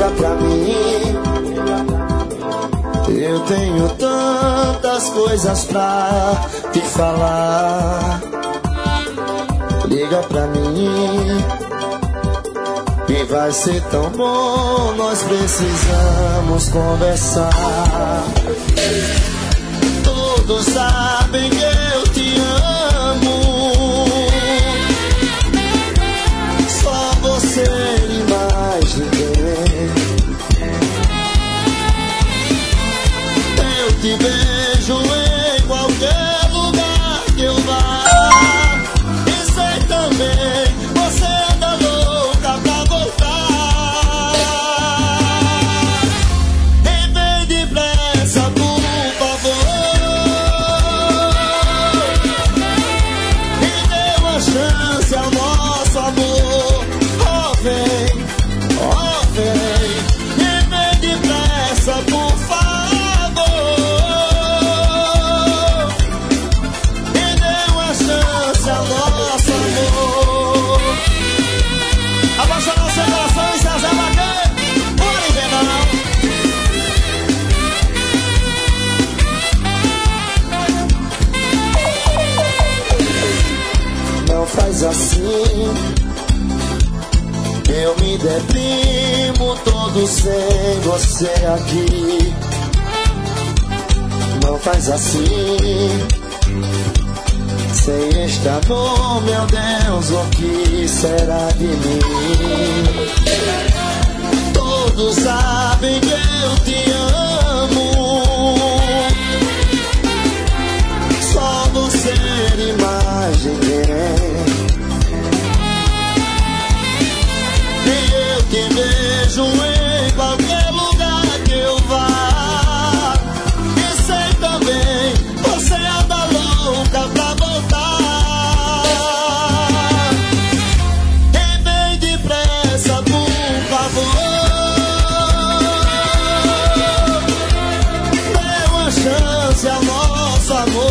Liga pra mim. Eu tenho tantas coisas pra te falar. Liga pra mim, e vai ser tão bom. Nós precisamos conversar. Todos sabem que eu te amo. Só você e mais ninguém. Eu te vejo em qualquer lugar que eu vá. E sei também, você anda louca pra voltar. E vem depressa, por favor. E dê uma chance ao nosso amor. Oh, vem, oh, vem. E vem depressa, por favor. Faz assim, eu me deprimo todo sem você aqui. Não faz assim, sem estar no meu Deus, o que será de mim? Todos sabem que eu te amo. Só você e mais ninguém. Te vejo em qualquer lugar que eu vá. E sei também, você anda louca pra voltar. E vem depressa, por favor. Dê uma chance ao nosso amor.